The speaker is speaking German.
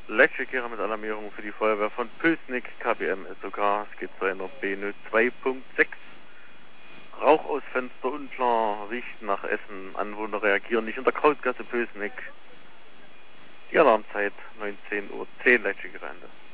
Leitstärke mit Alarmierung für die Feuerwehr von Pülsnik, KBM SOK. Es geht zu einer B02.6. Rauch aus Fenster unklar, riecht nach Essen. Anwohner reagieren nicht unter Krautgasse Pülsnik. Die Alarmzeit 19:10 Uhr, Leitstärke Ende.